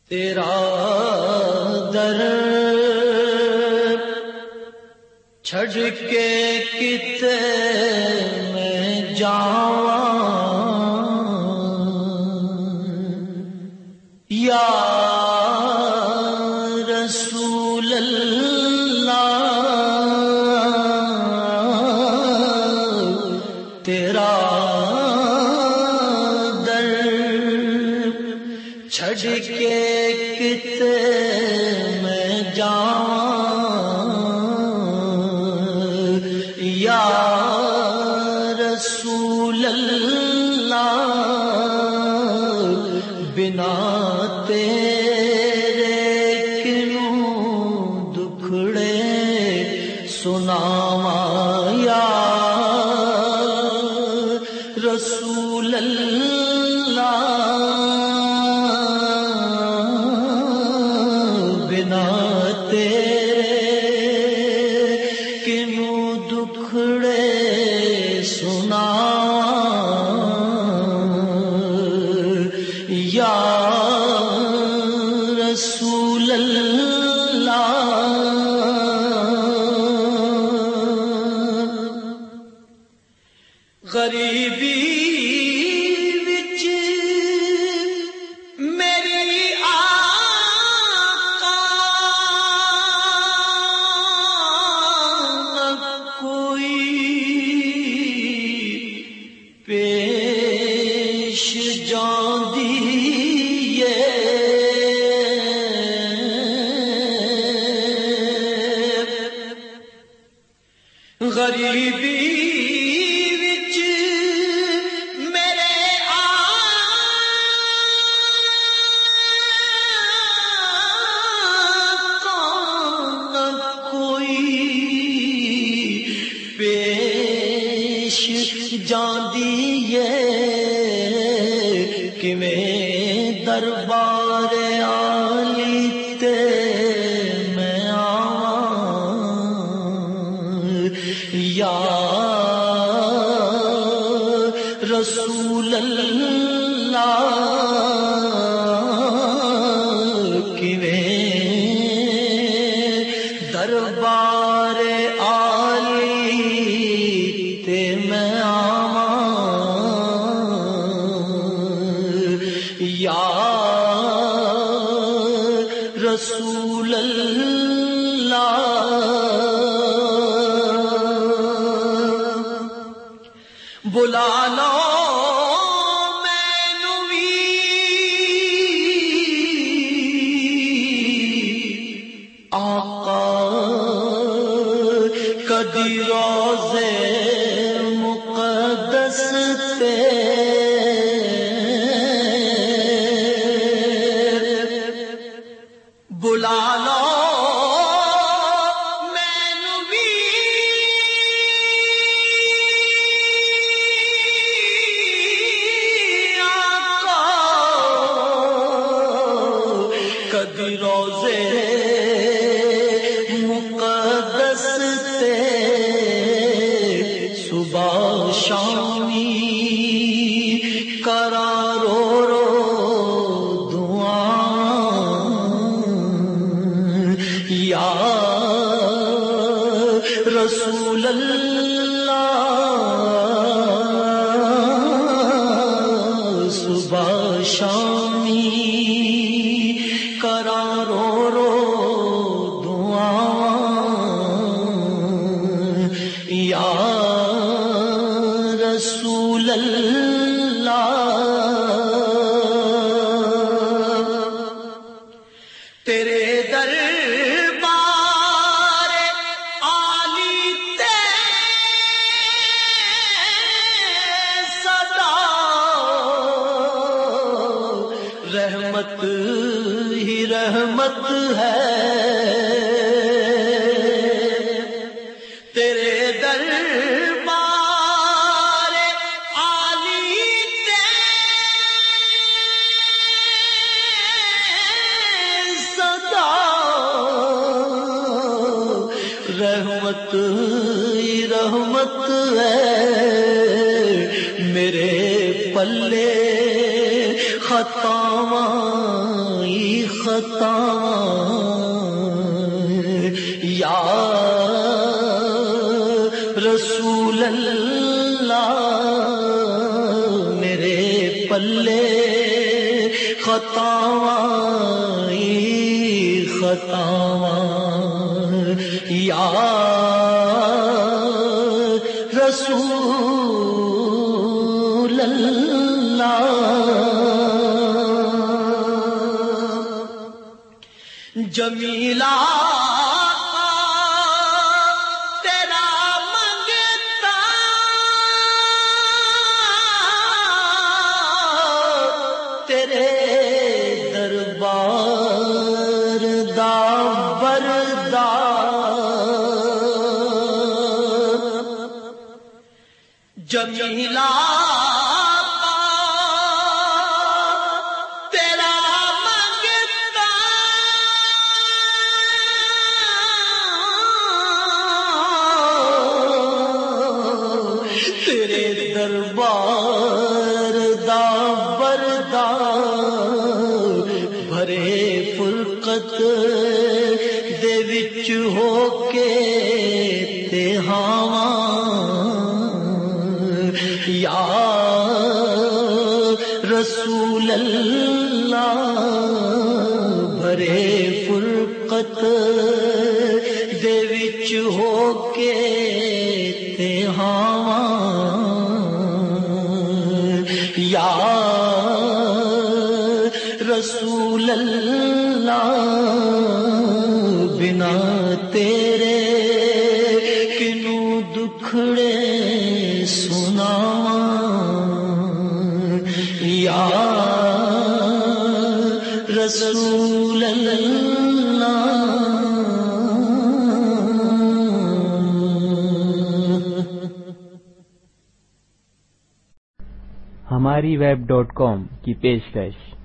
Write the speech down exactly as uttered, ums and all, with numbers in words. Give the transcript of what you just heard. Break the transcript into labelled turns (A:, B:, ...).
A: تیرا در چھڑ کے کتے میں جاواں یا رسول اللہ، تیرا در چھڑ کے کتے میں جاواں یا رسول اللہ، بنا تیرے کنوں دکھڑے سناواں یا رسول اللہ، بنا تیرے کنوں دکھڑے سناواں یا رسول اللہ۔ غریبی وچ میری آقا نہ کوئی پیش جاندی غریبی وچ میرے آقا نہ کوئی پیش جاندی ہے، کیویں دربار عالی تے میں آواں یا رسول اللہ، کیویں دربار عالی تے میں آواں یا رسول اللہ۔ بلا لو مینوں وی آقا کدی روضے مقدس تے، بلا لو کدی روضے مقدس تے، صبح شامی کرا رو رو دعاں یا رسول اللہ، صبح شامی کرا رو رو دعاں یا رسول اللہ۔ تیرے دربار عالی تے صدا رحمت ہی رحمت ہے، تیرے دربار عالی تے صدا رحمت ہی رحمت ہے، میرے پلے خطاواں خطائیں یا رسول اللہ میرے پلے خطائیں خطائیں یا رسول اللہ جمیلہ تیرا منگتا تیرے دربار دا بردار جمیلہ تیرے دربار دا بردار بھرے فرقت دے وچ ہو کے تے ہاواں یا رسول اللہ بھرے فرقت دے وچ ہو کے تے ہاواں یا رسول اللہ بنا تیرے کنوں دکھڑے سناواں یا رسول اللہ
B: ہماری ویب ڈاٹ کام کی پیشکش